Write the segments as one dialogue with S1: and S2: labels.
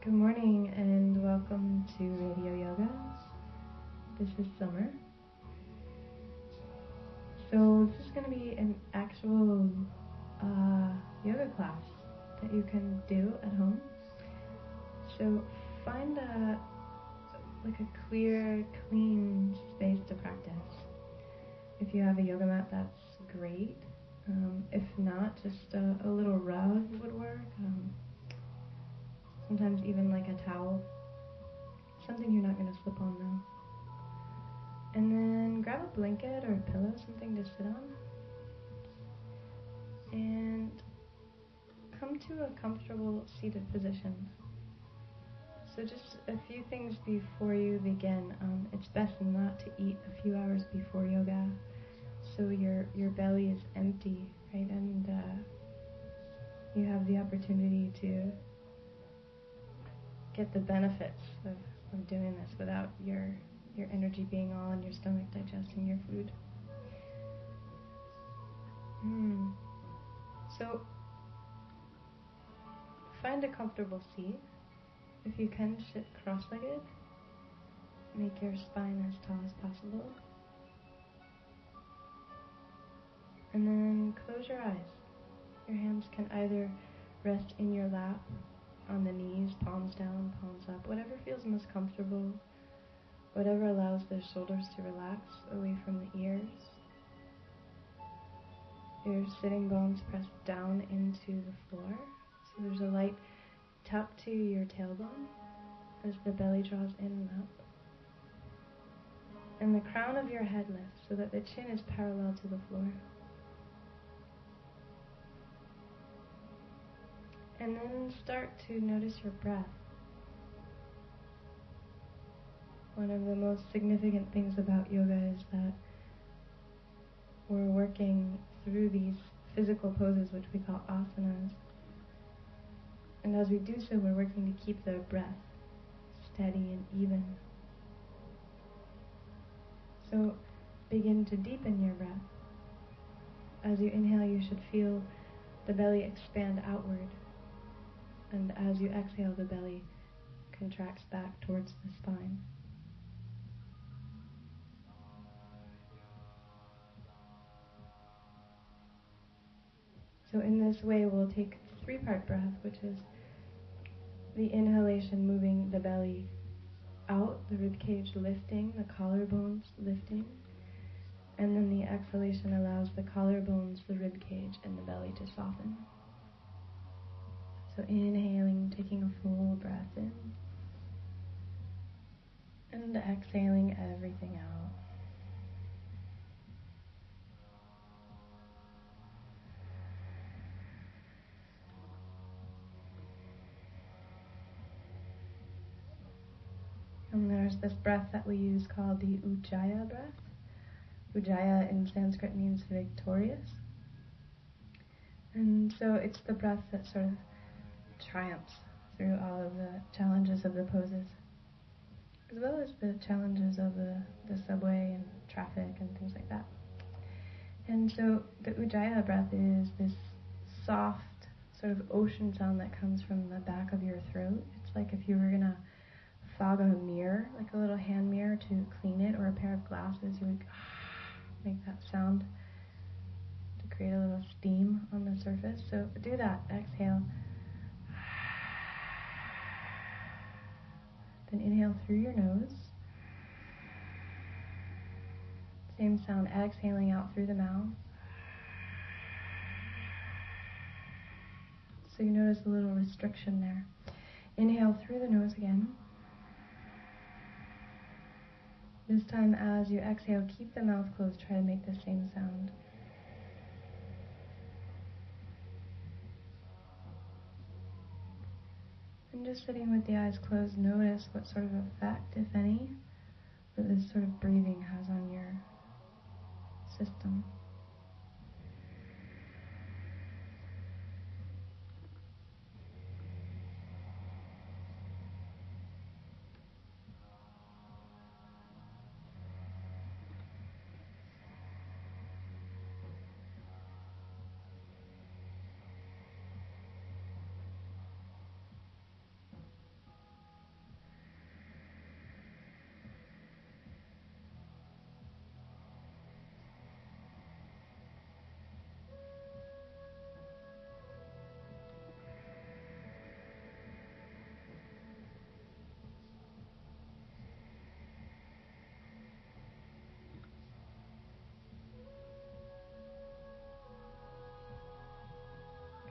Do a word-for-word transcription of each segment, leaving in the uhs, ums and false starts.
S1: Good morning and welcome to Radio Yoga. This is Summer. So this is going to be an actual uh, yoga class that you can do at home. So find a like a clear, clean space to practice. If you have a yoga mat, that's great. Um, if not, just a, a little rug would work. Um, sometimes even like a towel. Something you're not going to slip on though. And then grab a blanket or a pillow, something to sit on. And come to a comfortable seated position. So just a few things before you begin. Um, it's best not to eat a few hours before yoga, so your your belly is empty, right? And uh, you have the opportunity to get the benefits of, of doing this without your your energy being all in your stomach digesting your food. Mm. So find a comfortable seat. If you can, sit cross-legged. Make your spine as tall as possible. And then close your eyes. Your hands can either rest in your lap, on the knees, palms down, palms up, whatever feels most comfortable, whatever allows the shoulders to relax away from the ears. Your sitting bones press down into the floor, so there's a light tuck to your tailbone as the belly draws in and up. And the crown of your head lifts so that the chin is parallel to the floor. And then start to notice your breath. One of the most significant things about yoga is that we're working through these physical poses, which we call asanas. And as we do so, we're working to keep the breath steady and even. So begin to deepen your breath. As you inhale, you should feel the belly expand outward. And as you exhale, the belly contracts back towards the spine. So in this way, we'll take three-part breath, which is the inhalation moving the belly out, the ribcage lifting, the collarbones lifting, and then the exhalation allows the collarbones, the ribcage, and the belly to soften. So inhaling, taking a full breath in, and exhaling everything out. And there's this breath that we use called the Ujjayi breath. Ujjayi in Sanskrit means victorious. And so it's the breath that sort of triumphs through all of the challenges of the poses, as well as the challenges of the, the subway and traffic and things like that. And so the Ujjayi breath is this soft sort of ocean sound that comes from the back of your throat. It's like if you were going to fog a mirror, like a little hand mirror to clean it, or a pair of glasses, you would make that sound to create a little steam on the surface. So do that. Exhale. Then inhale through your nose. Same sound, exhaling out through the mouth. So you notice a little restriction there. Inhale through the nose again. This time as you exhale, keep the mouth closed. Try to make the same sound. And just sitting with the eyes closed, notice what sort of effect, if any, that this sort of breathing has on your system.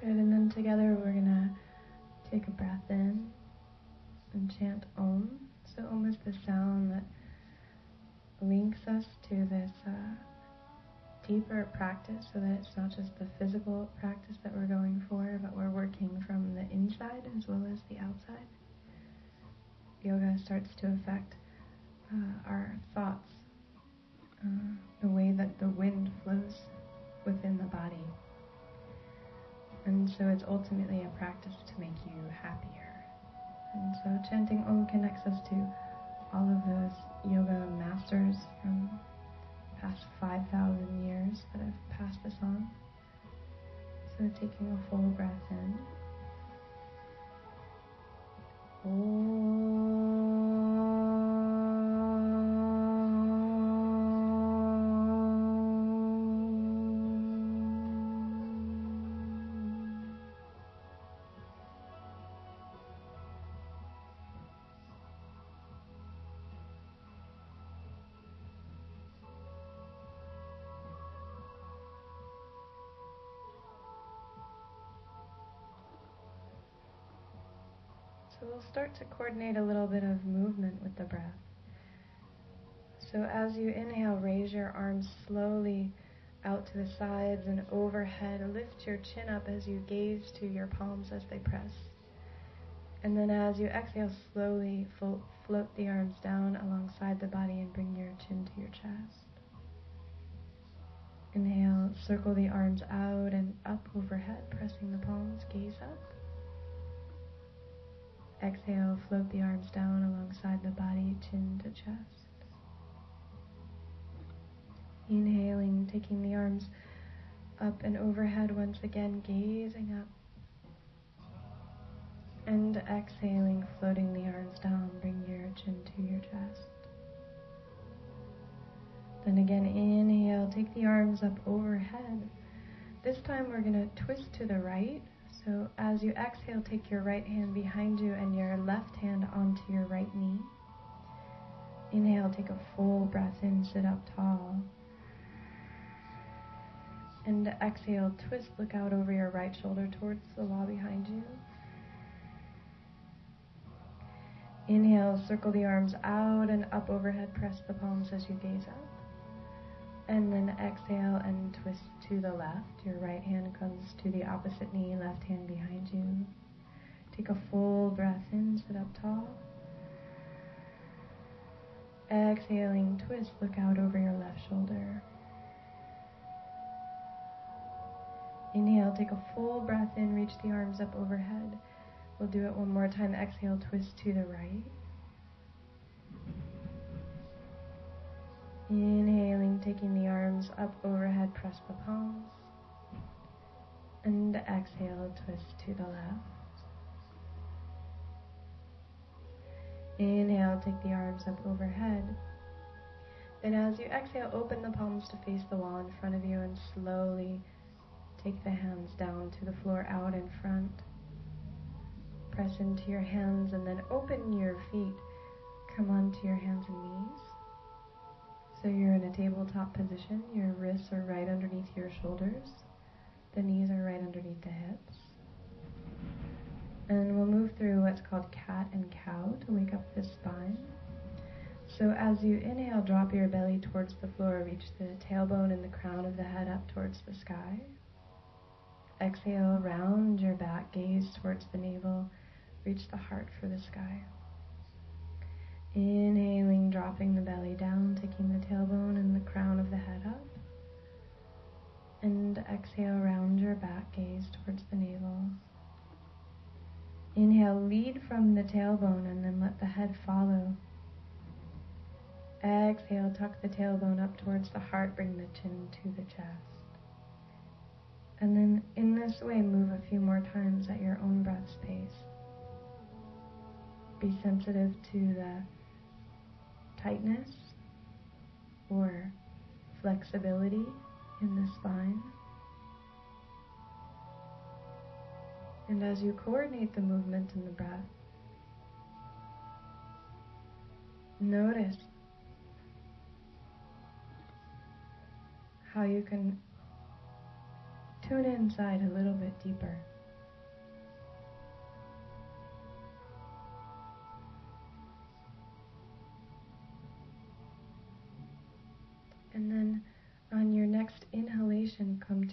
S1: Good, and then together we're going to take a breath in and chant Om. So Om is the sound that links us to this uh, deeper practice, so that it's not just the physical practice that we're going for, but we're working from the inside as well as the outside. Yoga starts to affect uh, our thoughts, uh, the way that the wind flows within the body. And so it's ultimately a practice to make you happier. And so chanting Om connects us to all of those yoga masters from past five thousand years that have passed this on. So taking a full breath in. Om. So we'll start to coordinate a little bit of movement with the breath. So as you inhale, raise your arms slowly out to the sides and overhead. Lift your chin up as you gaze to your palms as they press. And then as you exhale, slowly flo- float the arms down alongside the body and bring your chin to your chest. Inhale, circle the arms out and up overhead, pressing the palms, gaze up. Exhale, float the arms down alongside the body, chin to chest. Inhaling, taking the arms up and overhead once again, gazing up. And exhaling, floating the arms down, bring your chin to your chest. Then again, inhale, take the arms up overhead. This time we're going to twist to the right. So as you exhale, take your right hand behind you and your left hand onto your right knee. Inhale, take a full breath in, sit up tall. And exhale, twist, look out over your right shoulder towards the wall behind you. Inhale, circle the arms out and up overhead, press the palms as you gaze up. And then exhale and twist to the left. Your right hand comes to the opposite knee, left hand behind you. Take a full breath in, sit up tall. Exhaling, twist, look out over your left shoulder. Inhale, take a full breath in, reach the arms up overhead. We'll do it one more time. Exhale, twist to the right. Inhaling, taking the arms up overhead, press the palms. And exhale, twist to the left. Inhale, take the arms up overhead. Then as you exhale, open the palms to face the wall in front of you and slowly take the hands down to the floor out in front. Press into your hands and then open your feet. Come onto your hands and knees. So you're in a tabletop position. Your wrists are right underneath your shoulders. The knees are right underneath the hips. And we'll move through what's called cat and cow to wake up the spine. So as you inhale, drop your belly towards the floor. Reach the tailbone and the crown of the head up towards the sky. Exhale, round your back, gaze towards the navel. Reach the heart for the sky. Inhaling, dropping the belly down, taking the tailbone and the crown of the head up. And exhale, round your back, gaze towards the navel. Inhale, lead from the tailbone and then let the head follow. Exhale, tuck the tailbone up towards the heart, bring the chin to the chest. And then in this way, move a few more times at your own breath's pace. Be sensitive to the tightness or flexibility in the spine. And as you coordinate the movement in the breath, notice how you can tune inside a little bit deeper.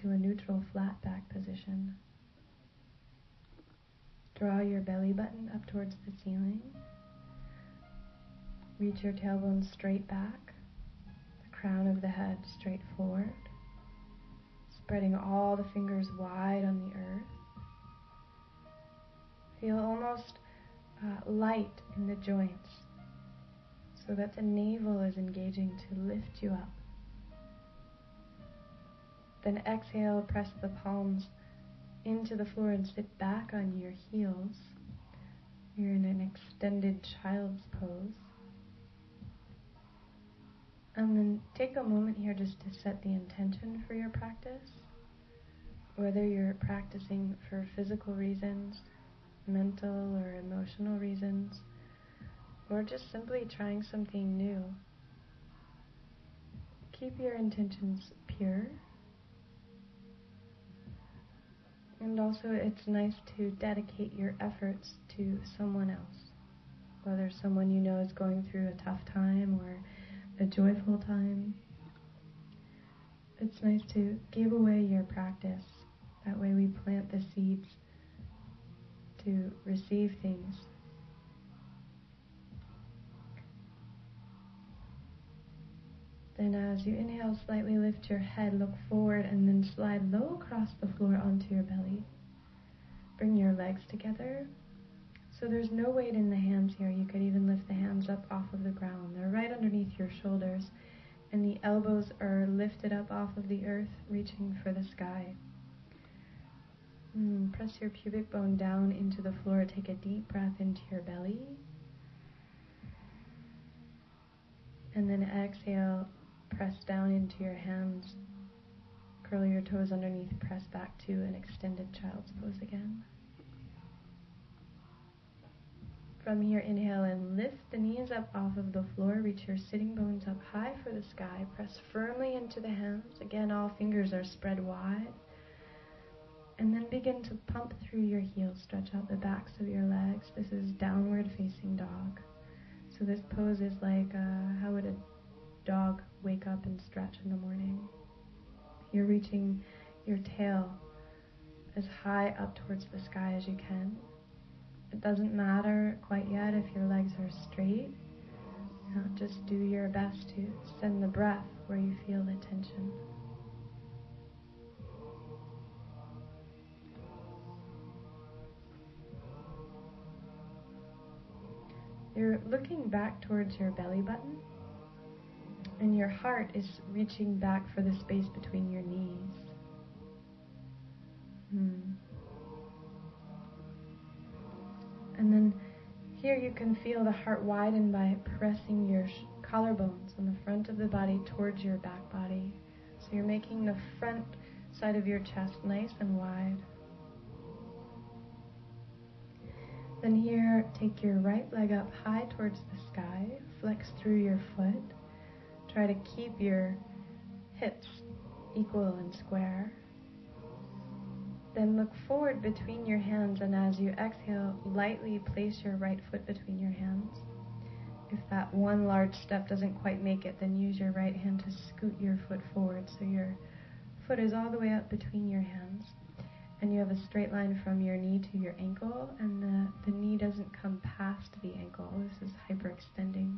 S1: into a neutral flat back position. Draw your belly button up towards the ceiling. Reach your tailbone straight back, the crown of the head straight forward, spreading all the fingers wide on the earth. Feel almost uh, light in the joints, so that the navel is engaging to lift you up. Then exhale, press the palms into the floor and sit back on your heels. You're in an extended child's pose. And then take a moment here just to set the intention for your practice. Whether you're practicing for physical reasons, mental or emotional reasons, or just simply trying something new. Keep your intentions pure. And also it's nice to dedicate your efforts to someone else, whether someone you know is going through a tough time or a joyful time. It's nice to give away your practice. That way we plant the seeds to receive things. Then as you inhale, slightly lift your head, look forward, and then slide low across the floor onto your belly. Bring your legs together. So there's no weight in the hands here. You could even lift the hands up off of the ground. They're right underneath your shoulders, and the elbows are lifted up off of the earth, reaching for the sky. Mm, press your pubic bone down into the floor. Take a deep breath into your belly. And then exhale, press down into your hands. Curl your toes underneath, press back to an extended child's pose again. From here, inhale and lift the knees up off of the floor. Reach your sitting bones up high for the sky. Press firmly into the hands. Again, all fingers are spread wide. And then begin to pump through your heels. Stretch out the backs of your legs. This is downward facing dog. So this pose is like, uh, how would a dog wake up and stretch in the morning? You're reaching your tail as high up towards the sky as you can. It doesn't matter quite yet if your legs are straight. You know, just do your best to send the breath where you feel the tension. You're looking back towards your belly button, and your heart is reaching back for the space between your knees. Hmm. And then here you can feel the heart widen by pressing your sh- collarbones on the front of the body towards your back body. So you're making the front side of your chest nice and wide. Then here, take your right leg up high towards the sky. Flex through your foot. Try to keep your hips equal and square. Then look forward between your hands, and as you exhale, lightly place your right foot between your hands. If that one large step doesn't quite make it, then use your right hand to scoot your foot forward so your foot is all the way up between your hands. And you have a straight line from your knee to your ankle, and the, the knee doesn't come past the ankle. This is hyperextending.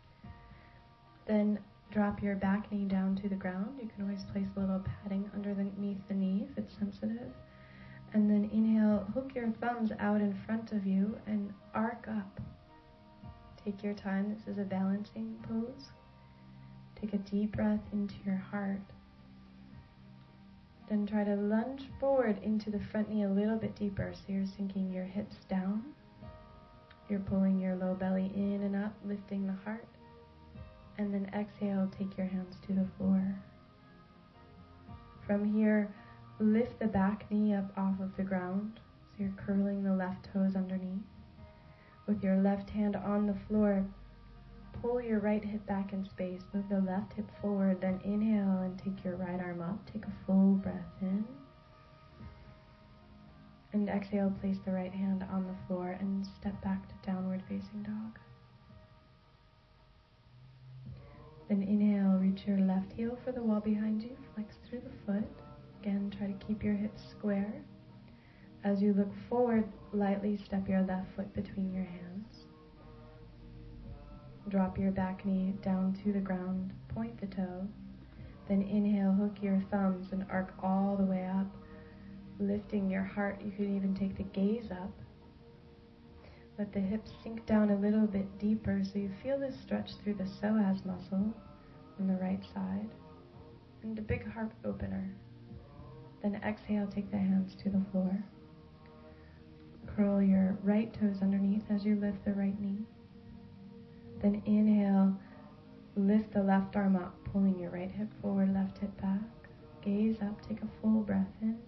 S1: Then drop your back knee down to the ground. You can always place a little padding underneath the knee if it's sensitive. And then inhale, hook your thumbs out in front of you and arc up. Take your time. This is a balancing pose. Take a deep breath into your heart. Then try to lunge forward into the front knee a little bit deeper. So you're sinking your hips down. You're pulling your low belly in and up, lifting the heart. And then exhale, take your hands to the floor. From here, lift the back knee up off of the ground. So you're curling the left toes underneath. With your left hand on the floor, pull your right hip back in space. Move the left hip forward. Then inhale and take your right arm up. Take a full breath in. And exhale, place the right hand on the floor and step back to downward facing dog. Then inhale, reach your left heel for the wall behind you. Flex through the foot. Again, try to keep your hips square. As you look forward, lightly step your left foot between your hands. Drop your back knee down to the ground, point the toe. Then inhale, hook your thumbs and arc all the way up, lifting your heart. You can even take the gaze up. Let the hips sink down a little bit deeper so you feel this stretch through the psoas muscle on the right side and a big heart opener. Then exhale, take the hands to the floor. Curl your right toes underneath as you lift the right knee. Then inhale, lift the left arm up, pulling your right hip forward, left hip back. Gaze up, take a full breath in.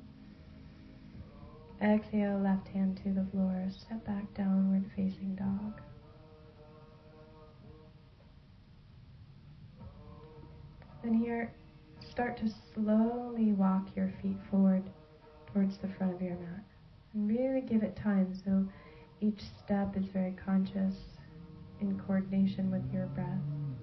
S1: Exhale, left hand to the floor, step back, downward facing dog. Then here, start to slowly walk your feet forward towards the front of your mat. And really give it time, so each step is very conscious in coordination with your breath.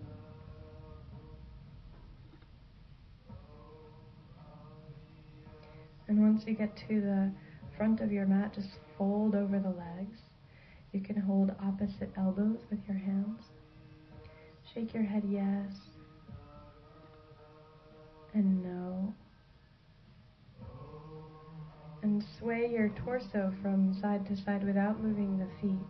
S1: And once you get to the front of your mat, just fold over the legs. You can hold opposite elbows with your hands. Shake your head yes and no. And sway your torso from side to side without moving the feet.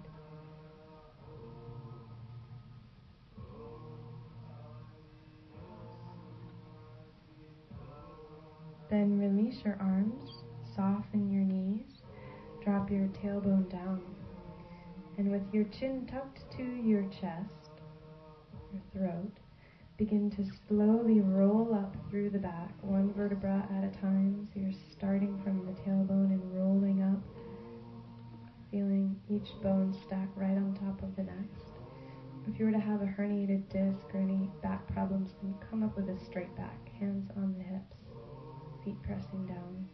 S1: Then release your arms, soften your knees, drop your tailbone down, and with your chin tucked to your chest, your throat, begin to slowly roll up through the back, one vertebra at a time. So you're starting from the tailbone and rolling up, feeling each bone stack right on top of the next. If you were to have a herniated disc or any back problems, then come up with a straight back, hands on the hips, feet pressing down.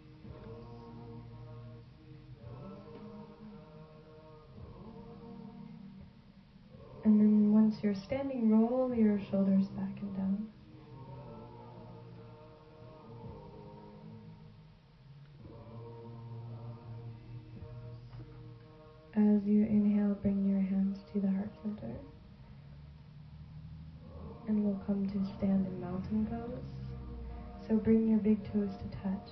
S1: And then once you're standing, roll your shoulders back and down. As you inhale, bring your hands to the heart center. And we'll come to stand in mountain pose. So bring your big toes to touch.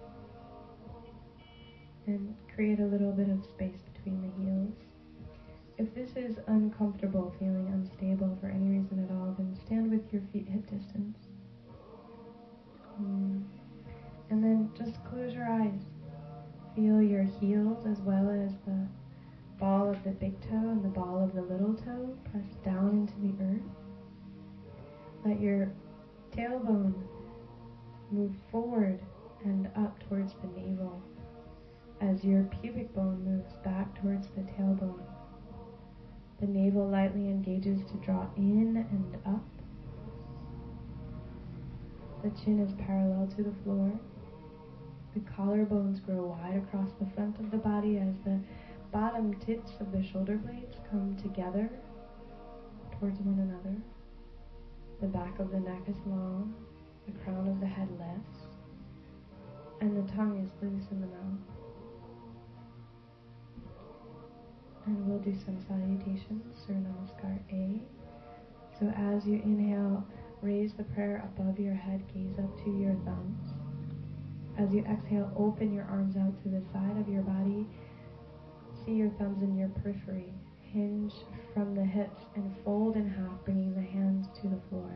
S1: And create a little bit of space between the heels. If this is uncomfortable, feeling unstable for any reason at all, then stand with your feet hip distance. Mm. And then just close your eyes. Feel your heels as well as the ball of the big toe and the ball of the little toe press down into the earth. Let your tailbone move forward and up towards the navel as your pubic bone moves back towards the tailbone. The navel lightly engages to draw in and up. The chin is parallel to the floor. The collarbones grow wide across the front of the body as the bottom tips of the shoulder blades come together towards one another. The back of the neck is long. The crown of the head lifts. And the tongue is loose in the mouth. And we'll do some salutations, Surya Namaskar A. So as you inhale, raise the prayer above your head, gaze up to your thumbs. As you exhale, open your arms out to the side of your body. See your thumbs in your periphery. Hinge from the hips and fold in half, bringing the hands to the floor.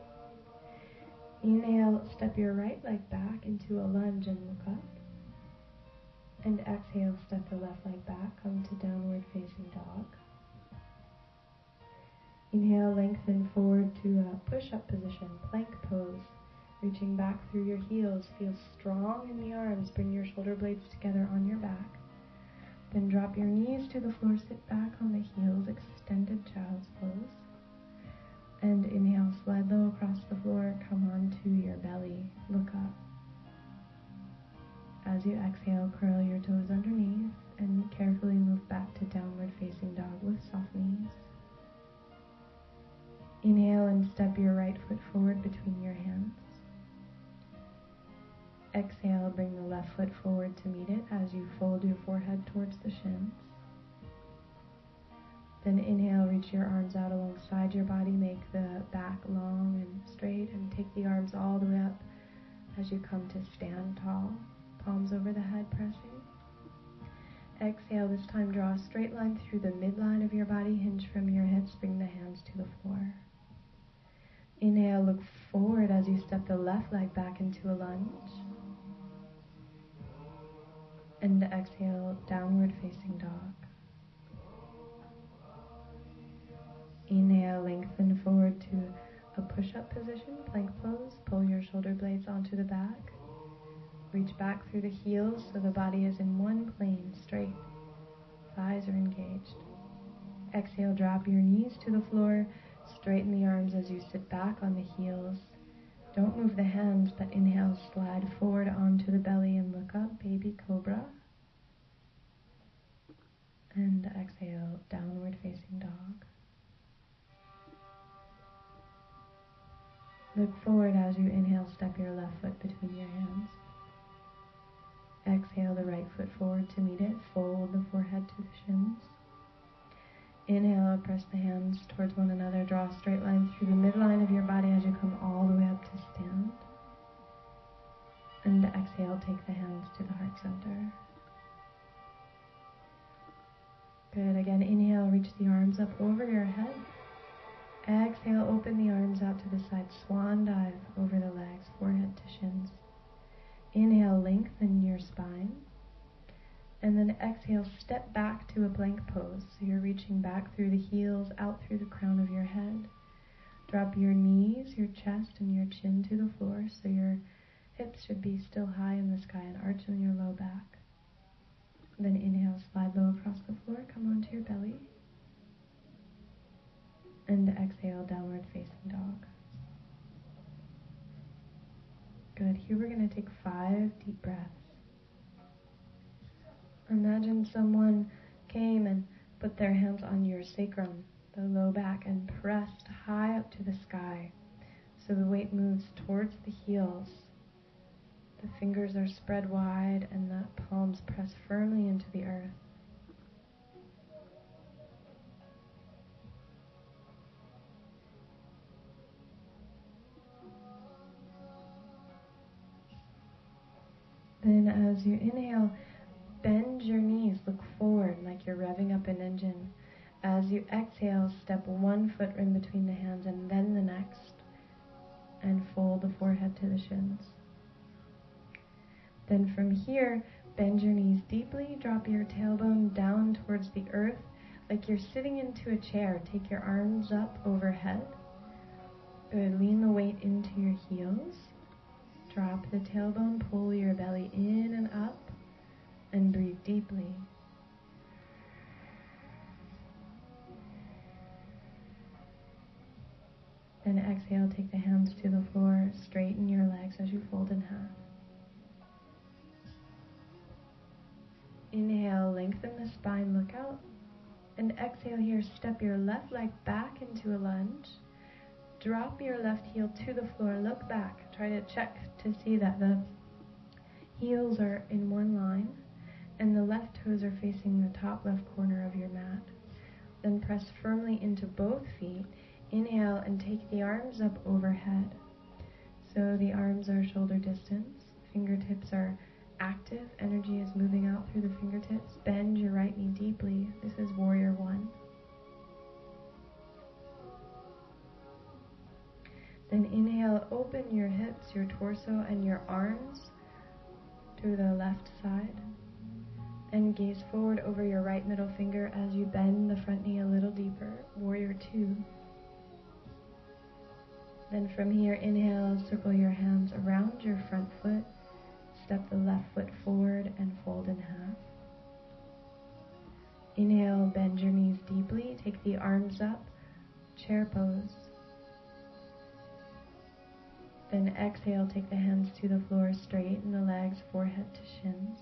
S1: Inhale, step your right leg back into a lunge and look up. And exhale, step the left leg back, come to downward facing dog. Inhale, lengthen forward to a push-up position, plank pose. Reaching back through your heels, feel strong in the arms, bring your shoulder blades together on your back. Then drop your knees to the floor, sit back on the heels, extended child's pose. And inhale, slide low across the floor, come onto your belly, look up. As you exhale, curl your toes underneath and carefully move back to downward facing dog with soft knees. Inhale and step your right foot forward between your hands. Exhale, bring fold your forehead towards the shins. Then inhale, reach your arms out alongside your body, make the back long and straight, and take the arms all the way up as you come to stand tall, palms over the head pressing. Exhale, this time draw a straight line through the midline of your body, hinge from your hips, bring the hands to the floor. Inhale, look forward as you step the left leg back into a lunge. And exhale, downward facing dog. Inhale, lengthen forward to a push-up position, plank pose. Pull your shoulder blades onto the back. Reach back through the heels so the body is in one plane, straight. Thighs are engaged. Exhale, drop your knees to the floor. Straighten the arms as you sit back on the heels. Don't move the hands, but inhale, slide forward onto the belly and look up, baby cobra. And exhale, downward facing dog. Look forward as you inhale, step your left foot between your hands. Exhale the right foot forward to meet it, fold the forehead to the shins. Inhale, press the hands towards one another, draw a straight line through the midline of your body as you come all the way up to stand. And exhale, take the hands to the heart center. Good, again, inhale, reach the arms up over your head. Exhale, open the arms out to the side, swan dive over the legs, forehead to shins. Inhale, lengthen your spine. And then exhale, step back to a plank pose. So you're reaching back through the heels, out through the crown of your head. Drop your knees, your chest, and your chin to the floor, so your hips should be still high in the sky and arch in your low back. Then inhale, slide low across the floor, come onto your belly. And exhale, downward facing dog. Good. Here we're going to take five deep breaths. Imagine someone came and put their hands on your sacrum, the low back, and pressed high up to the sky. So the weight moves towards the heels. The fingers are spread wide and the palms press firmly into the earth. Then as you inhale, bend your knees, look forward like you're revving up an engine. As you exhale, step one foot in between the hands and then the next, and fold the forehead to the shins. Then from here, bend your knees deeply, drop your tailbone down towards the earth like you're sitting into a chair. Take your arms up overhead. Good, lean the weight into your heels. Drop the tailbone, pull your belly in and up, and breathe deeply. Then exhale, take the hands to the floor, straighten your legs as you fold in half. Inhale, lengthen the spine, look out. And exhale here, step your left leg back into a lunge. Drop your left heel to the floor, look back. Try to check to see that the heels are in one line and the left toes are facing the top left corner of your mat. Then press firmly into both feet. Inhale and take the arms up overhead. So the arms are shoulder distance. Fingertips are active. Energy is moving out through the fingertips. Bend your right knee deeply. This is warrior one. Then inhale, open your hips, your torso, and your arms to the left side. And gaze forward over your right middle finger as you bend the front knee a little deeper. Warrior two. Then from here, inhale, circle your hands around your front foot. Step the left foot forward and fold in half. Inhale, bend your knees deeply. Take the arms up, chair pose. Then exhale, take the hands to the floor, straighten the legs, forehead to shins.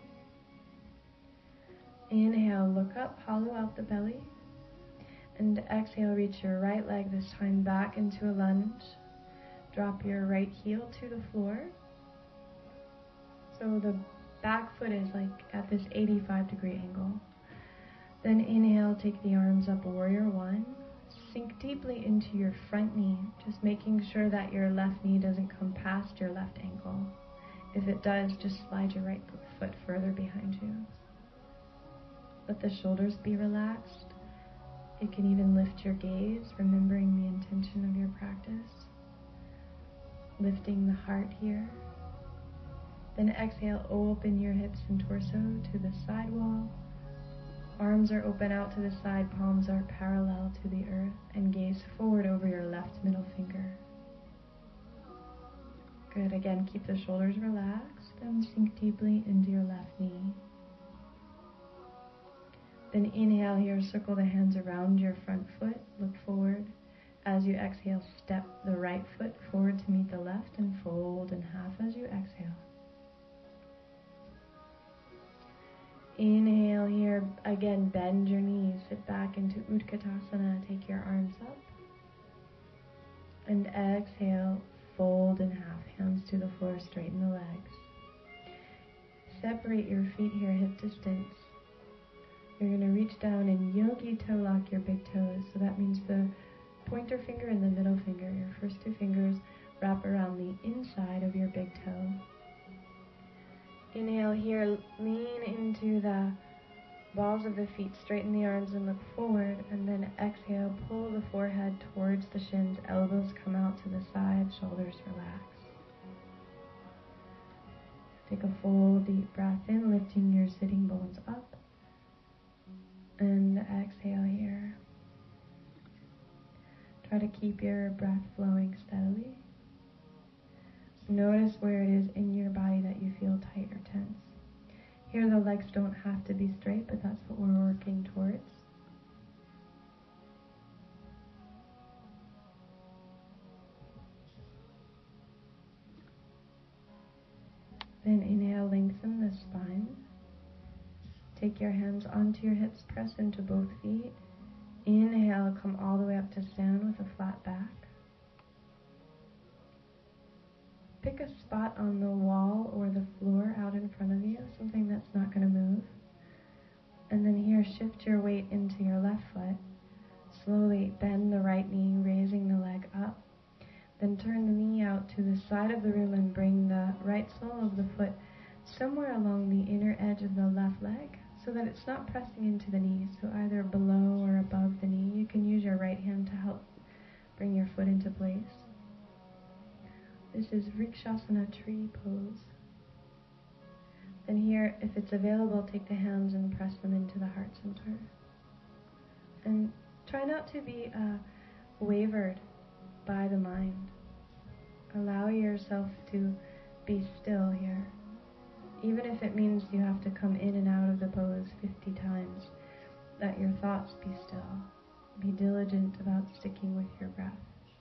S1: Inhale, look up, hollow out the belly. And exhale, reach your right leg this time back into a lunge. Drop your right heel to the floor. So the back foot is like at this eighty-five degree angle. Then inhale, take the arms up, warrior one. Sink deeply into your front knee, just making sure that your left knee doesn't come past your left ankle. If it does, just slide your right foot further behind you. Let the shoulders be relaxed. You can even lift your gaze, remembering the intention of your practice. Lifting the heart here. Then exhale, open your hips and torso to the side wall. Arms are open out to the side, palms are parallel to the earth, and gaze forward over your left middle finger. Good. Again, keep the shoulders relaxed and sink deeply into your left knee. Then inhale here, circle the hands around your front foot, look forward. As you exhale, step the right foot forward to meet the left and fold in half as you exhale. Inhale here, again bend your knees, sit back into Utkatasana, take your arms up. And exhale, fold in half, hands to the floor, straighten the legs. Separate your feet here, hip distance. You're going to reach down and yogi toe lock your big toes. So that means the pointer finger and the middle finger, your first two fingers, wrap around the inside of your big toe. Inhale here, lean into the balls of the feet, straighten the arms and look forward, and then exhale, pull the forehead towards the shins, elbows come out to the side, shoulders relax. Take a full deep breath in, lifting your sitting bones up, and exhale here. Try to keep your breath flowing steadily. Notice where it is in your body that you feel tight or tense. Here the legs don't have to be straight, but that's what we're working towards. Then inhale, lengthen the spine. Take your hands onto your hips, press into both feet. Inhale, come all the way up to stand with a flat back. Pick a spot on the wall or the floor out in front of you, something that's not going to move. And then here, shift your weight into your left foot. Slowly bend the right knee, raising the leg up. Then turn the knee out to the side of the room and bring the right sole of the foot somewhere along the inner edge of the left leg so that it's not pressing into the knee. So either below or above the knee. You can use your right hand to help bring your foot into place. This is Vrikshasana tree pose. Then here, if it's available, take the hands and press them into the heart center. And try not to be uh, wavered by the mind. Allow yourself to be still here. Even if it means you have to come in and out of the pose fifty times, let your thoughts be still. Be diligent about sticking with your breath.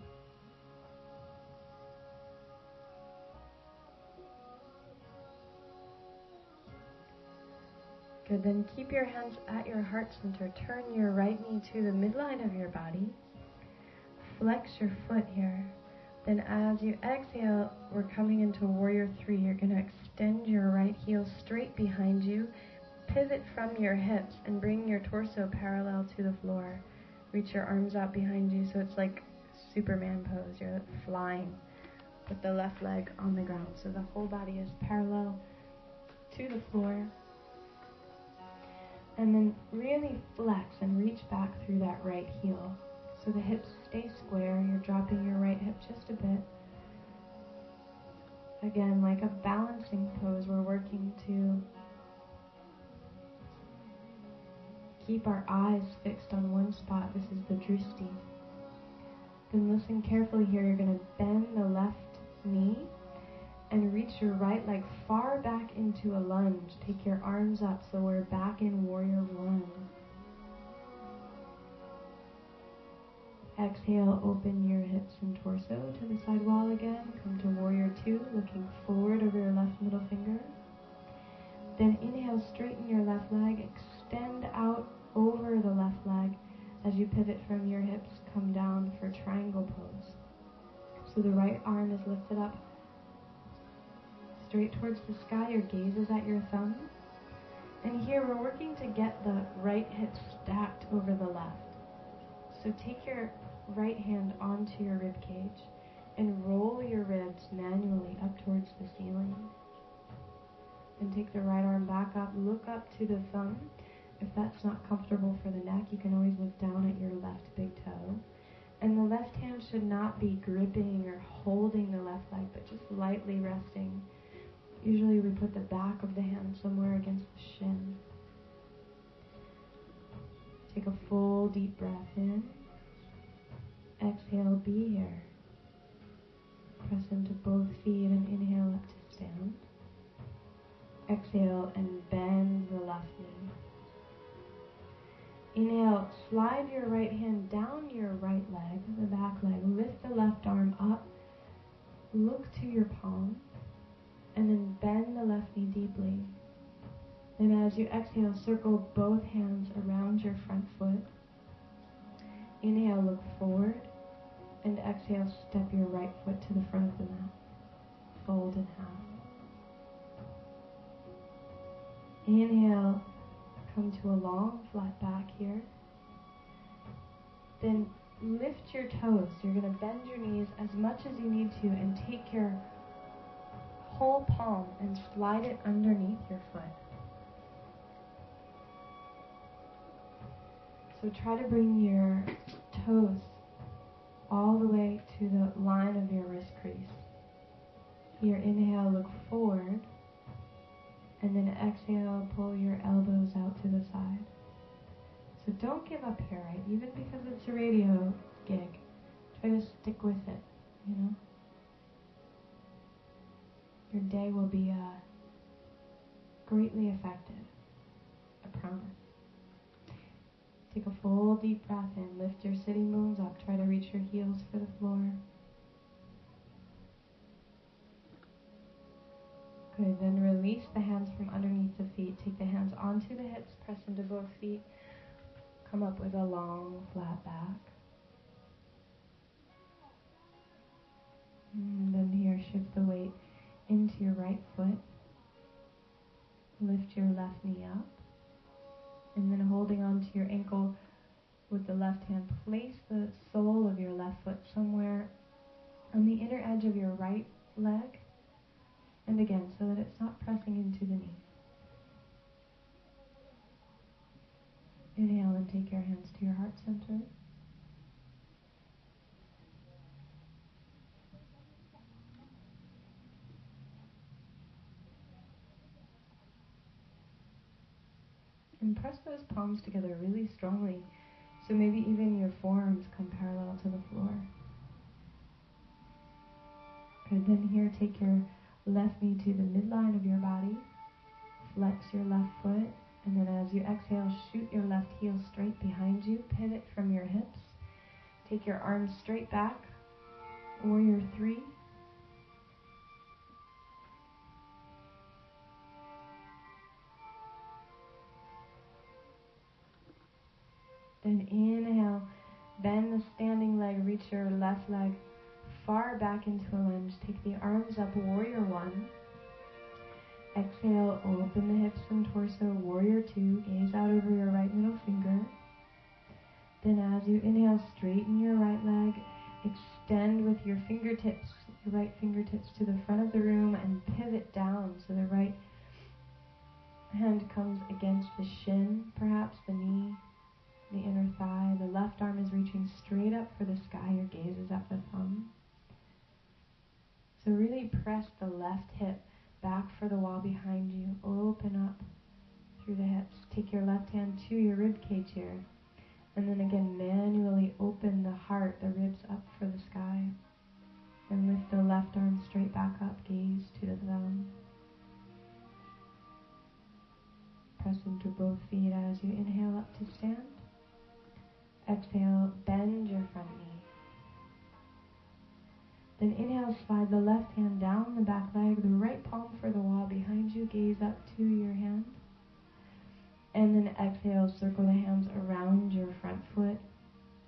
S1: Good, then keep your hands at your heart center. Turn your right knee to the midline of your body. Flex your foot here. Then as you exhale, we're coming into warrior three. You're going to extend your right heel straight behind you. Pivot from your hips and bring your torso parallel to the floor. Reach your arms out behind you so it's like Superman pose. You're flying with the left leg on the ground. So the whole body is parallel to the floor. And then really flex and reach back through that right heel. So the hips stay square. You're dropping your right hip just a bit. Again, like a balancing pose, we're working to keep our eyes fixed on one spot. This is the drishti. Then listen carefully here. You're going to bend the left knee and reach your right leg far back into a lunge. Take your arms up so we're back in warrior one. Exhale, open your hips and torso to the side wall again. Come to warrior two, looking forward over your left middle finger. Then inhale, straighten your left leg, extend out over the left leg. As you pivot from your hips, come down for triangle pose. So the right arm is lifted up, straight towards the sky. Your gaze is at your thumb. And here we're working to get the right hip stacked over the left. So take your right hand onto your rib cage and roll your ribs manually up towards the ceiling. And take the right arm back up, look up to the thumb. If that's not comfortable for the neck, you can always look down at your left big toe. And the left hand should not be gripping or holding the left leg, but just lightly resting. Usually we put the back of the hand somewhere against the shin. Take a full deep breath in. Exhale, be here. Press into both feet and inhale up to stand. Exhale and bend the left knee. Inhale, slide your right hand down your right leg, the back leg. Lift the left arm up. Look to your palm. And then bend the left knee deeply. Then as you exhale, circle both hands around your front foot. Inhale, look forward. And exhale, step your right foot to the front of the mat. Fold in half. Inhale, come to a long flat back here. Then lift your toes. You're going to bend your knees as much as you need to and take your whole palm and slide it underneath your foot. So try to bring your toes all the way to the line of your wrist crease. Here, inhale, look forward. And then exhale, pull your elbows out to the side. So don't give up here, right? Even because it's a radio gig. Try to stick with it, you know? Your day will be uh, greatly affected. I promise. Take a full deep breath in. Lift your sitting bones up. Try to reach your heels for the floor. Good. Then release the hands from underneath the feet. Take the hands onto the hips. Press into both feet. Come up with a long, flat back. And then here, shift the weight into your right foot. Lift your left knee up. And then holding on to your ankle with the left hand, place the sole of your left foot somewhere on the inner edge of your right leg. And again, so that it's not pressing into the knee. Inhale and take your hands to your heart center. And press those palms together really strongly, so maybe even your forearms come parallel to the floor. Good, then here take your left knee to the midline of your body. Flex your left foot, and then as you exhale, shoot your left heel straight behind you. Pivot from your hips. Take your arms straight back. Warrior three. Then inhale, bend the standing leg, reach your left leg far back into a lunge. Take the arms up, warrior one. Exhale, open the hips and torso, warrior two. Gaze out over your right middle finger. Then as you inhale, straighten your right leg. Extend with your fingertips, your right fingertips to the front of the room and pivot down. So the right hand comes against the shin, perhaps the knee, the inner thigh. The left arm is reaching straight up for the sky. Your gaze is at the thumb. So really press the left hip back for the wall behind you. Open up through the hips. Take your left hand to your rib cage here. And then again, manually open the heart, the ribs up for the sky. And lift the left arm straight back up. Gaze to the thumb. Press into both feet as you inhale up to stand. Exhale, bend your front knee. Then inhale, slide the left hand down the back leg, the right palm for the wall behind you. Gaze up to your hand. And then exhale, circle the hands around your front foot.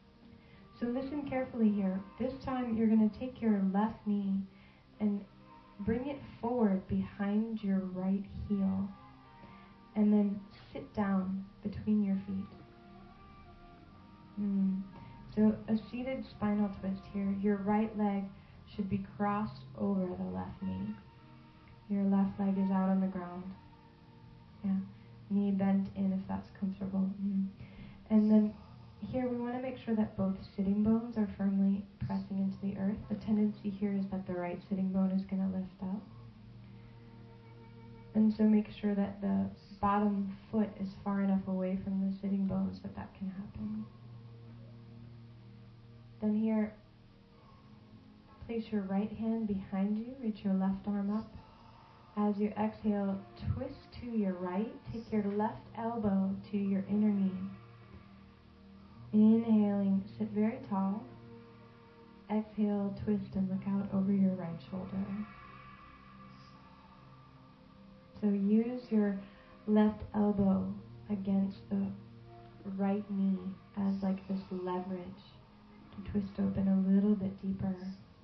S1: So listen carefully here. This time you're going to take your left knee and bring it forward behind your right heel, and then sit down between your feet. Mm. So a seated spinal twist here. Your right leg should be crossed over the left knee. Your left leg is out on the ground. Yeah. Knee bent in if that's comfortable. Mm. And then here we want to make sure that both sitting bones are firmly pressing into the earth. The tendency here is that the right sitting bone is going to lift up. And so make sure that the bottom foot is far enough away from the sitting bones that that can happen. Then here, place your right hand behind you, reach your left arm up. As you exhale, twist to your right, take your left elbow to your inner knee. Inhaling, sit very tall. Exhale, twist and look out over your right shoulder. So use your left elbow against the right knee as like this leverage to twist open a little bit deeper.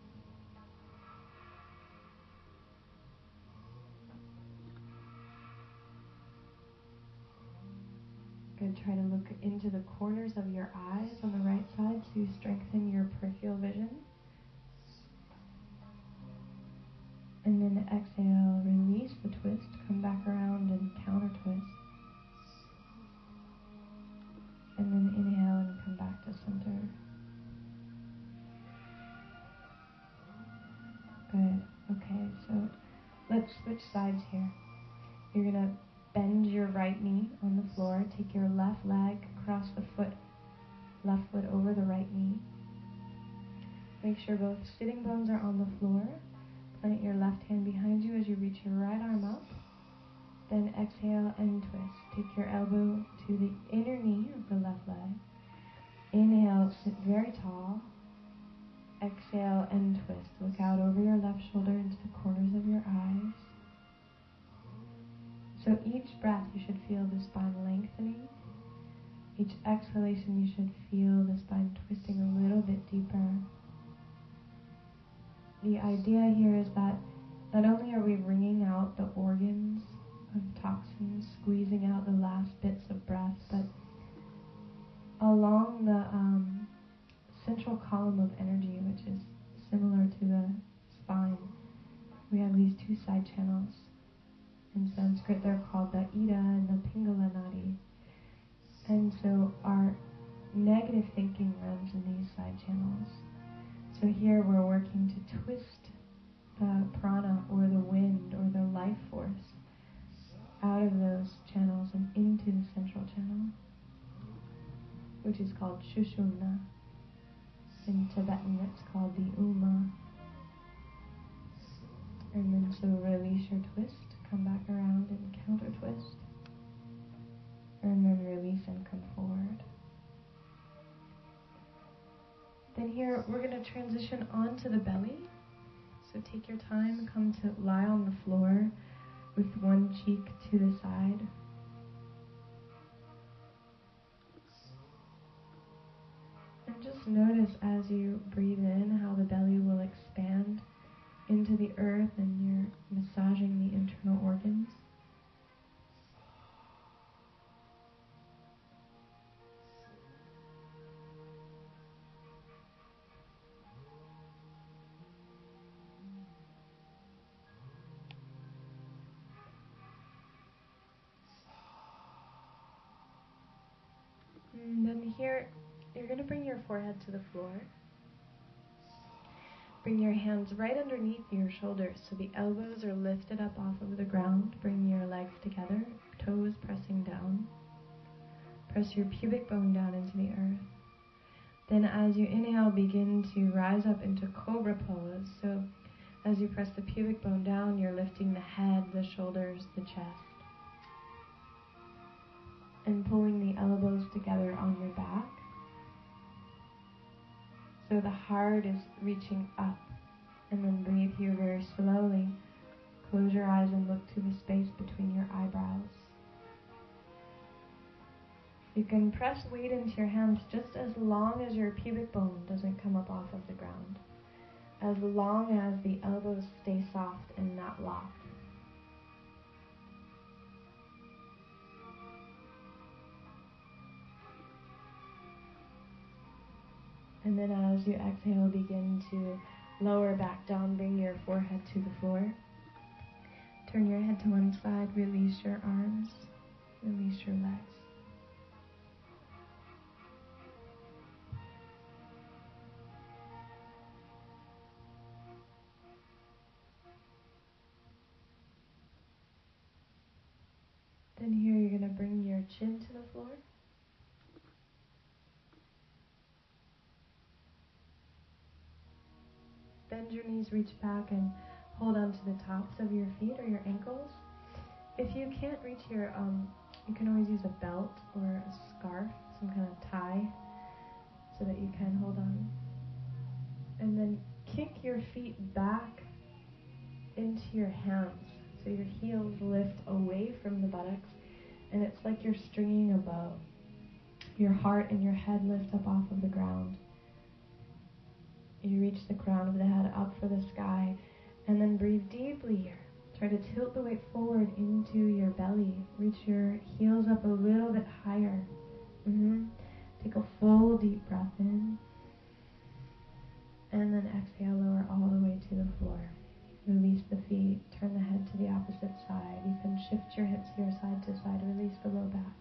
S1: Good. Try to look into the corners of your eyes on the right side so you strengthen your peripheral vision. And then exhale, release the twist, come back around and counter twist. And then inhale and come back to center. Good. Okay, so let's switch sides here. You're going to bend your right knee on the floor. Take your left leg, cross the foot, left foot over the right knee. Make sure both sitting bones are on the floor. Plant your left hand behind you as you reach your right arm up. Then exhale and twist. Take your elbow to the inner knee of the left leg. Inhale, sit very tall. Exhale and twist. Look out over your left shoulder into the corners of your eyes. So each breath you should feel the spine lengthening. Each exhalation you should feel the spine twisting a little bit deeper. The idea here is that not only are we wringing out the organs of toxins, squeezing out the last bits of breath, but along the um, central column of energy, which is similar to the spine, we have these two side channels. In Sanskrit, they're called the Ida and the Pingala Nadi. And so our negative thinking runs in these side channels. So here we're working to twist the prana or the wind or the life force out of those channels and into the central channel, which is called Shushumna. In Tibetan, it's called the Uma. And then so release your twist. Come back around and counter twist. And then release and come forward. Then here we're going to transition onto the belly. So take your time, come to lie on the floor with one cheek to the side. And just notice as you breathe in how the belly will expand into the earth and you're massaging the internal organs. And then here, you're going to bring your forehead to the floor. Bring your hands right underneath your shoulders so the elbows are lifted up off of the ground. Bring your legs together, toes pressing down. Press your pubic bone down into the earth. Then as you inhale, begin to rise up into cobra pose. So as you press the pubic bone down, you're lifting the head, the shoulders, the chest. And pulling the elbows together on your back. So the heart is reaching up. And then breathe here very slowly. Close your eyes and look to the space between your eyebrows. You can press weight into your hands just as long as your pubic bone doesn't come up off of the ground. as long as the elbows stay soft and not locked. And then as you exhale, begin to lower back down, bring your forehead to the floor. Turn your head to one side, release your arms, release your legs. Then here you're going to bring your chin to the floor. Bend your knees, reach back, and hold on to the tops of your feet or your ankles. If you can't reach your, um, you can always use a belt or a scarf, some kind of tie, so that you can hold on. And then kick your feet back into your hands, so your heels lift away from the buttocks, and it's like you're stringing a bow. Your heart and your head lift up off of the ground. You reach the crown of the head up for the sky, and then breathe deeply here. Try to tilt the weight forward into your belly. Reach your heels up a little bit higher. Mm-hmm. Take a full deep breath in, and then exhale, lower all the way to the floor. Release the feet, turn the head to the opposite side. You can shift your hips here side to side, release the low back.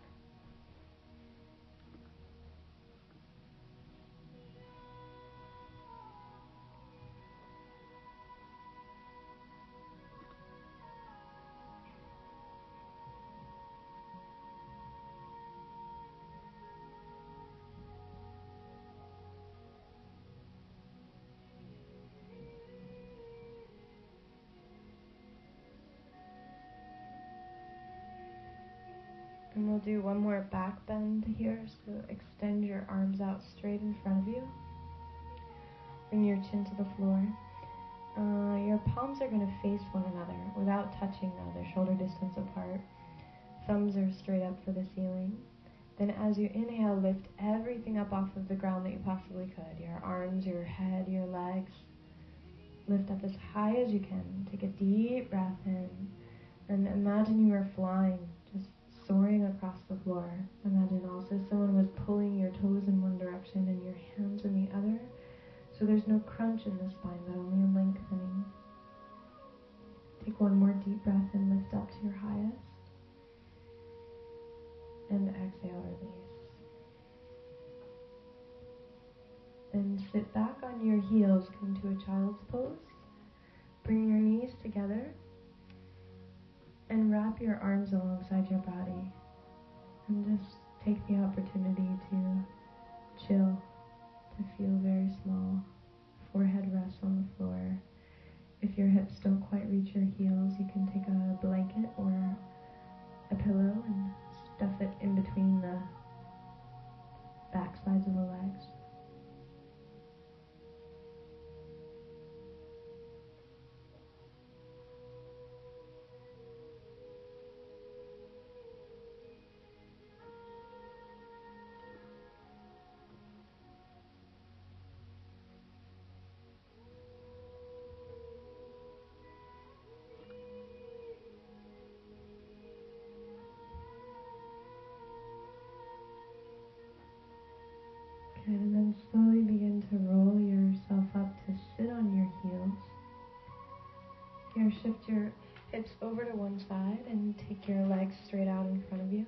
S1: And we'll do one more back bend here, so extend your arms out straight in front of you. Bring your chin to the floor. Uh, your palms are going to face one another without touching now. They're shoulder distance apart. Thumbs are straight up for the ceiling. Then as you inhale, lift everything up off of the ground that you possibly could. Your arms, your head, your legs. Lift up as high as you can. Take a deep breath in. And imagine you are flying, just soaring across the floor. Imagine also someone was pulling your toes in one direction and your hands in the other. So there's no crunch in the spine, but only a lengthening. Take one more deep breath and lift up to your highest. And exhale, release. Then sit back on your heels, come to a child's pose. Bring your knees together. And wrap your arms alongside your body. And just take the opportunity to chill, to feel very small. Forehead rests on the floor. If your hips don't quite reach your heels, you can take a blanket or a pillow and stuff it in between the back sides of the legs. And then slowly begin to roll yourself up to sit on your heels. Here, shift your hips over to one side and take your legs straight out in front of you.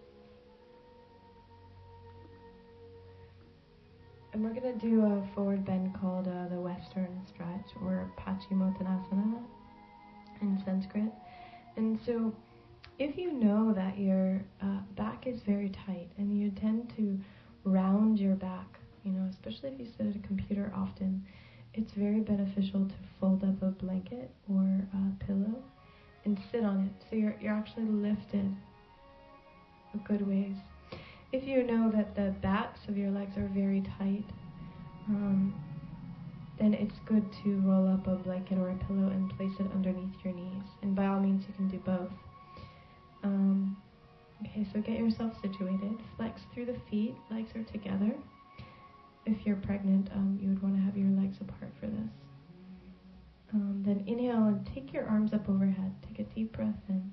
S1: And we're going to do a forward bend called uh, the Western Stretch, or Paschimottanasana in Sanskrit. And so if you know that your uh, back is very tight and you tend to round your back, you know, especially if you sit at a computer often, it's very beneficial to fold up a blanket or a pillow and sit on it, so you're you're actually lifted a good ways. If you know that the backs of your legs are very tight, um, then it's good to roll up a blanket or a pillow and place it underneath your knees. And by all means, you can do both. Um, Okay, so get yourself situated. Flex through the feet, legs are together. If you're pregnant, um, you would want to have your legs apart for this. Um, then inhale and take your arms up overhead. Take a deep breath in.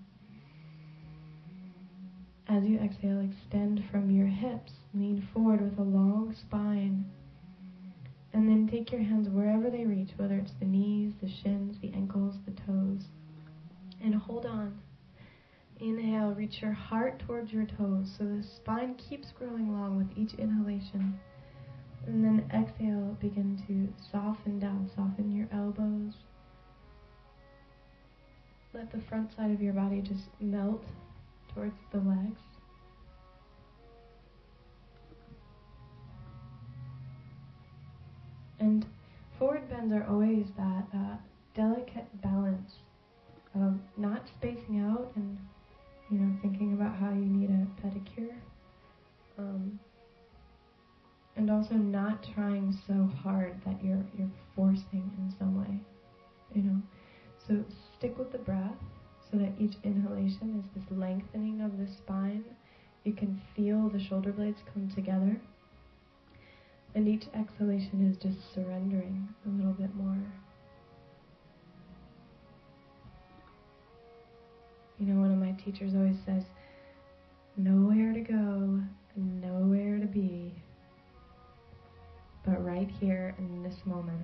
S1: As you exhale, extend from your hips. Lean forward with a long spine. And then take your hands wherever they reach, whether it's the knees, the shins, the ankles, the toes. And hold on. Inhale, reach your heart towards your toes so the spine keeps growing long with each inhalation. And then exhale, begin to soften down, soften your elbows. Let the front side of your body just melt towards the legs. And forward bends are always that uh, delicate balance of not spacing out and, you know, thinking about how you need a pedicure. Um, and also not trying so hard that you're you're forcing in some way, you know. So stick with the breath so that each inhalation is this lengthening of the spine. You can feel the shoulder blades come together. And each exhalation is just surrendering a little bit more. You know, one of my teachers always says, nowhere to go, nowhere to be, but right here in this moment.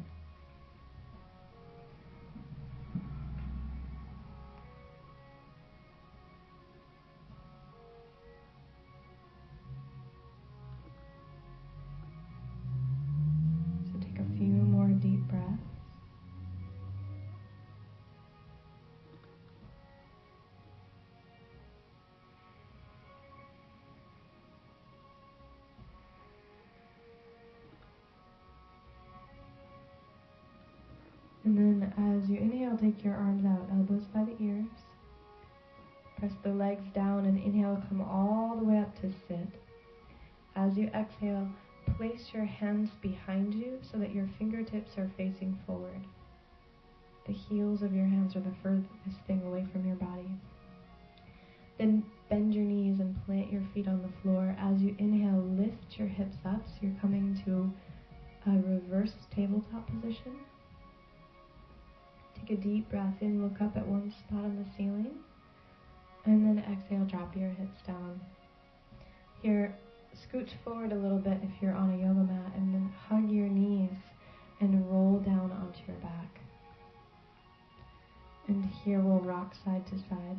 S1: So take a few more deep breaths. And then as you inhale, take your arms out, elbows by the ears. Press the legs down and inhale, come all the way up to sit. As you exhale, place your hands behind you so that your fingertips are facing forward. The heels of your hands are the furthest thing away from your body. Then bend your knees and plant your feet on the floor. As you inhale, lift your hips up so you're coming to a reverse tabletop position. Take a deep breath in, look up at one spot on the ceiling, and then exhale, drop your hips down. Here, scooch forward a little bit if you're on a yoga mat, and then hug your knees and roll down onto your back. And here we'll rock side to side.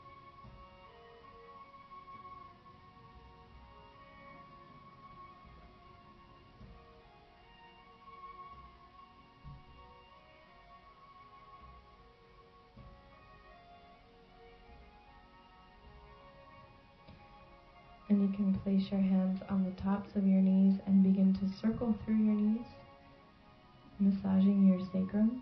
S1: And you can place your hands on the tops of your knees and begin to circle through your knees, massaging your sacrum.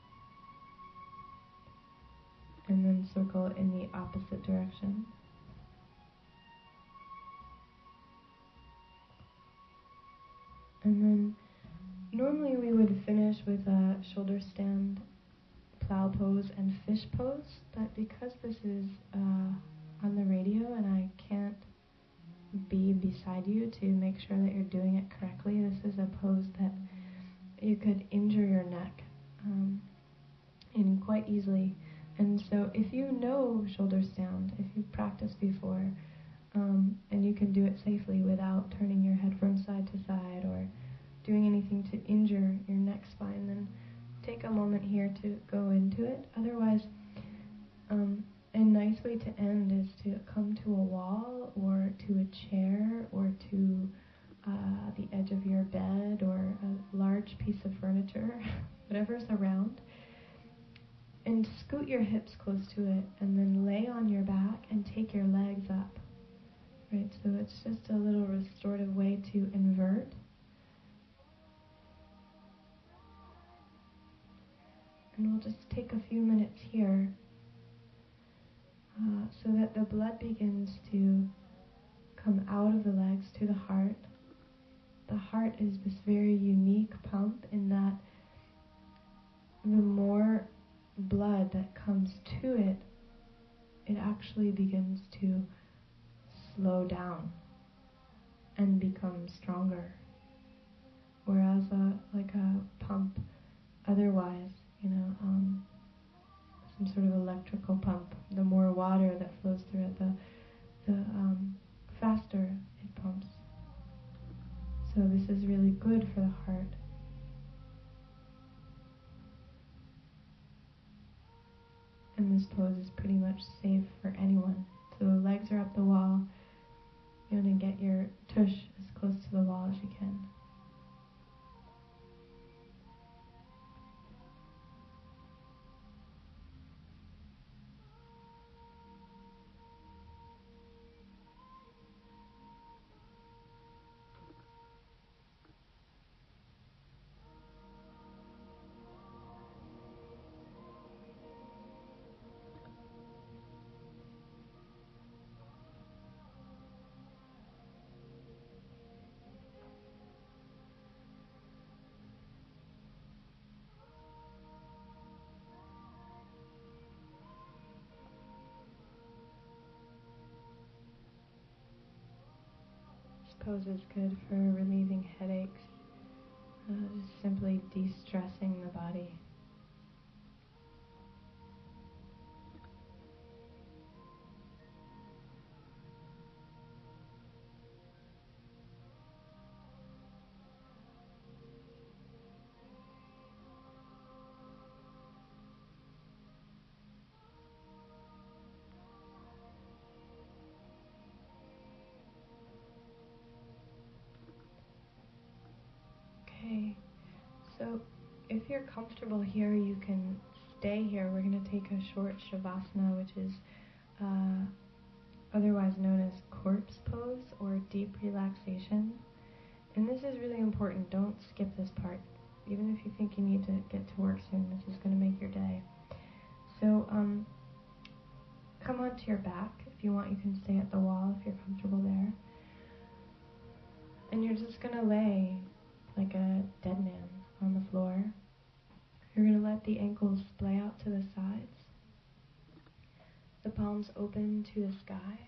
S1: And then circle in the opposite direction. And then normally we would finish with a shoulder stand, plow pose, and fish pose, but because this is uh, on the radio and I can't be beside you to make sure that you're doing it correctly, this is a pose that you could injure your neck um, in quite easily. And so if you know shoulder stand, if you've practiced before, um, and you can do it safely without turning your head from side to side or doing anything to injure your neck spine, then take a moment here to go into it. Otherwise, um, a nice way to end is to come to a wall or to a chair or to uh, the edge of your bed or a large piece of furniture, whatever's around, and scoot your hips close to it, and then lay on your back and take your legs up. Right, so it's just a little restorative way to invert. And we'll just take a few minutes here uh, so that the blood begins to come out of the legs to the heart. The heart is this very unique pump in that the more blood that comes to it, it actually begins to slow down and become stronger. Whereas a, like a pump otherwise, you know, um, some sort of electrical pump. The more water that flows through it, the the um, faster it pumps. So this is really good for the heart. And this pose is pretty much safe for anyone. So the legs are up the wall. You want to get your tush as close to the wall as you can. Pose is good for relieving headaches, uh, just simply de-stressing the body. Okay, so if you're comfortable here, you can stay here. We're going to take a short Shavasana, which is uh, otherwise known as corpse pose or deep relaxation. And this is really important. Don't skip this part. Even if you think you need to get to work soon, this is going to make your day. So um, come onto your back. If you want, you can stay at the wall if you're comfortable there. And you're just going to lay like a dead man on the floor. You're going to let the ankles splay out to the sides. The palms open to the sky.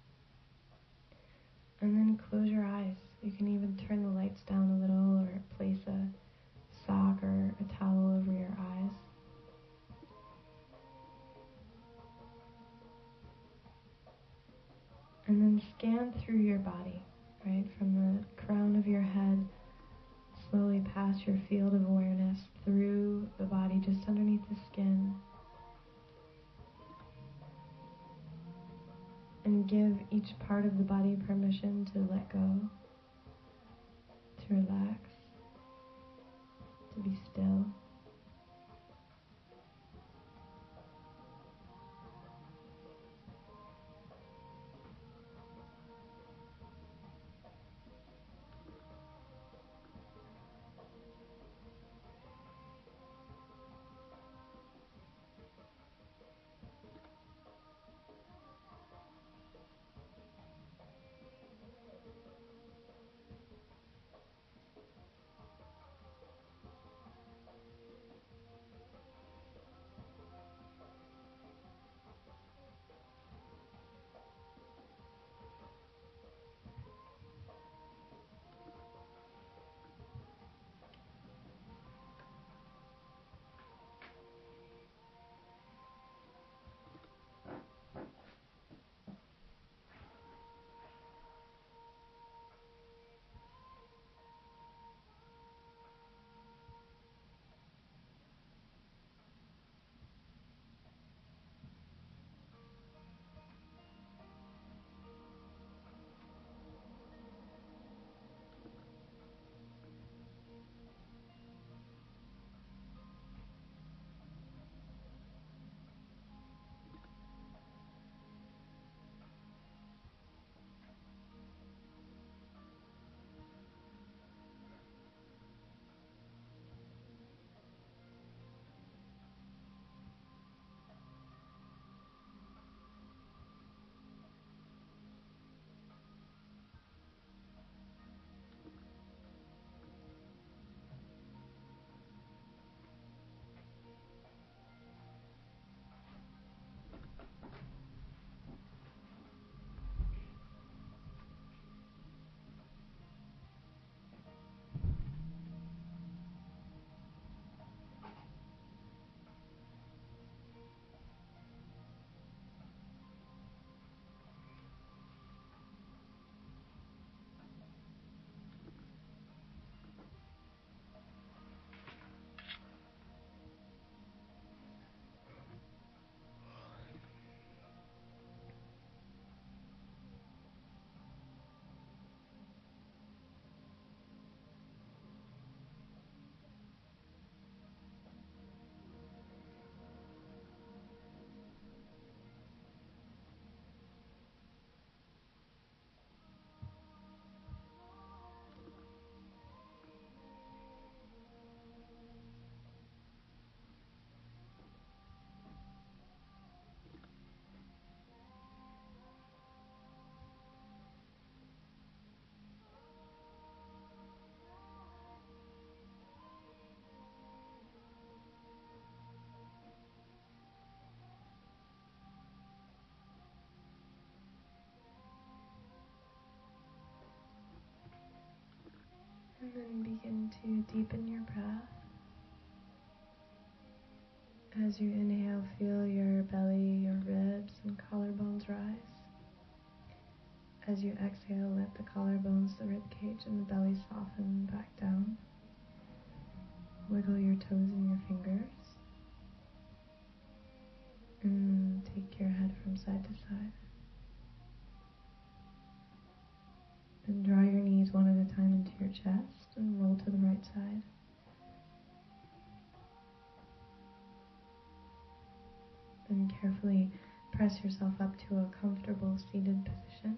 S1: And then close your eyes. You can even turn the lights down a little or place a sock or a towel over your eyes. And then scan through your body, right? From the crown of your head, slowly pass your field of awareness through the body, just underneath the skin. And give each part of the body permission to let go, to relax, to be still. And then begin to deepen your breath. As you inhale, feel your belly, your ribs, and collarbones rise. As you exhale, let the collarbones, the ribcage, and the belly soften back down. Wiggle your toes and your fingers. And take your head from side to side. Then draw your knees one at a time into your chest and roll to the right side. Then carefully press yourself up to a comfortable seated position.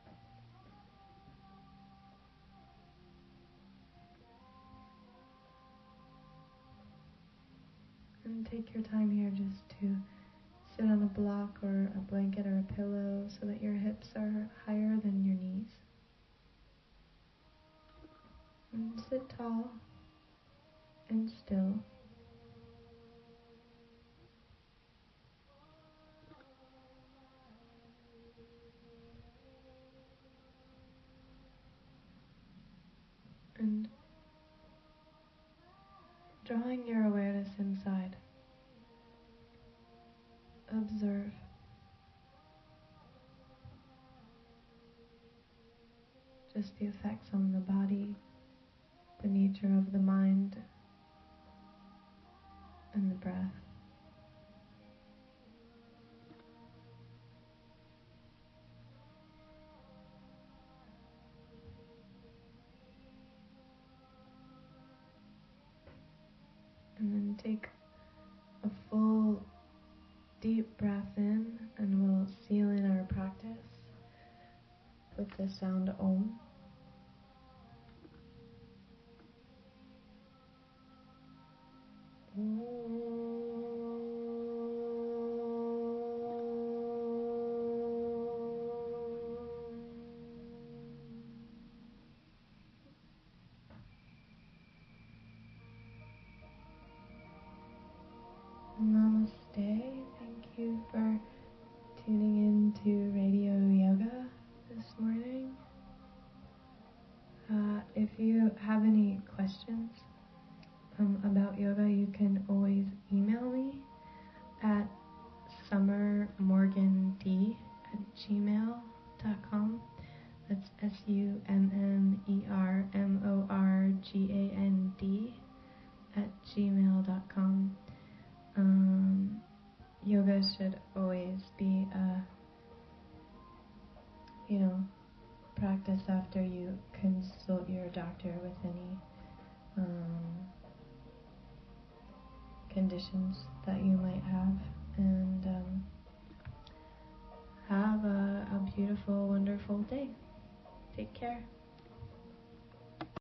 S1: And take your time here just to sit on a block or a blanket or a pillow so that your hips are higher than your knees. And sit tall and still. And drawing your awareness inside, observe. Just the effects on the body, the nature of the mind, and the breath. And then take a full, deep breath in, and we'll seal in our practice with the sound Om. Namaste. Thank you for tuning in to Radio Yoga this morning. Uh, if you have any questions um, about yoga, you can always email me at summermorgand at gmail dot com. That's S U M M E R M O R G A N D at gmail dot com. Um, yoga should always be a, you know, practice after you consult your doctor with any um, conditions that you might have. And um, have a, a beautiful, wonderful day. Take care.